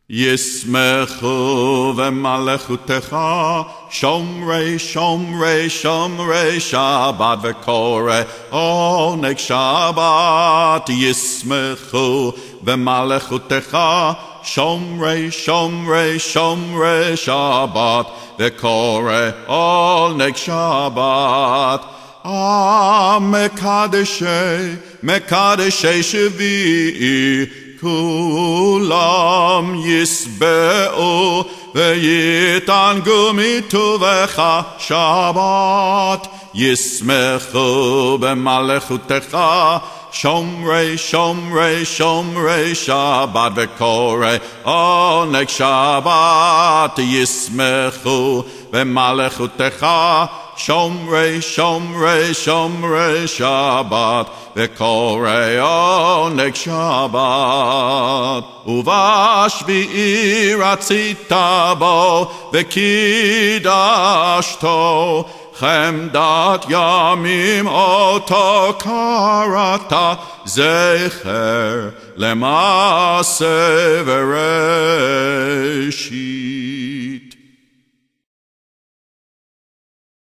ישמחו ומלכותך שומרי שומרי שומרי שבת וקורא עונג שבת ישמחו ומלכותך שומרי שומרי שומרי שבת וקורא עונג שבת מקדשי שביעי כולם ישבעו ויתענגו מטובך שבת ישמחו במלכותך שומרי שומרי שומרי שבת וקורא עונג שבת ישמחו במלכותך שומרי שומרי שומרי שבת וקורא עונג שבת ובשביעי רצית בו וקידשתו חמדת ימים אותו קראת זכר למעשה וראה